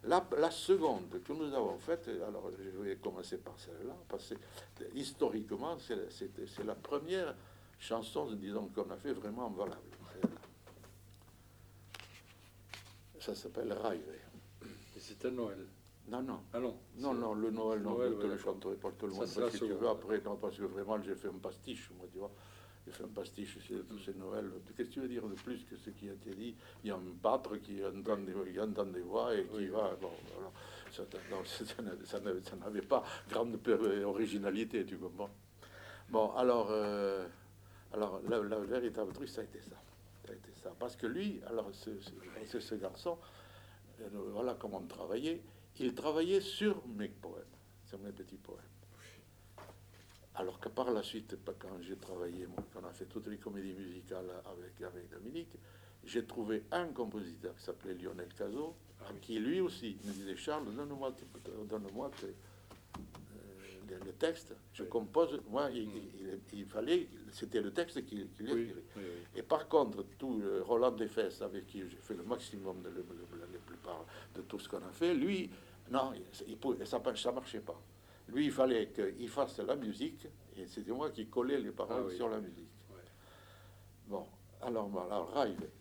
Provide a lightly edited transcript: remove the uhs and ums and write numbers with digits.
La seconde que nous avons faite, alors je vais commencer par celle-là, parce que historiquement, c'est la première chanson, disons, qu'on a fait vraiment valable. Ça s'appelle Rêve. Et c'est à Noël. Non, non. Ah non. Non, non, le Noël, non, Noël, je te le d'accord. chanterai pas tout le Ça, monde. c'est Parce la que tu veux seconde. après, non, parce que vraiment, j'ai fait un pastiche, moi, tu vois. J'ai fait un pastiche sur tous ces Noëls. Qu'est-ce que tu veux dire de plus que ce qui a été dit? Il y a un pâtre qui entend des voix et qui Oui. va. Bon, voilà. Non, ça n'avait pas grande originalité, tu comprends? Bon, alors la véritable truc, ça a été ça. Ça a été ça. Parce que lui, alors, ce garçon, voilà comment on travaillait. Il travaillait sur mes poèmes, sur mes petits poèmes. Alors que par la suite, quand j'ai travaillé, quand on a fait toutes les comédies musicales avec Dominique, j'ai trouvé un compositeur qui s'appelait Lionel Cazot, qui lui aussi me disait Charles, donne-moi le texte, je compose. Moi, il fallait, c'était le texte qu'il écrivait. Oui, oui, oui. Et par contre, tout Roland Defesse, avec qui j'ai fait le maximum la plupart de tout ce qu'on a fait, lui, non, ça marchait pas. Lui, il fallait qu'il fasse la musique, et c'était moi qui collais les paroles Ah oui. sur la musique. Ouais. Bon, alors Rêve,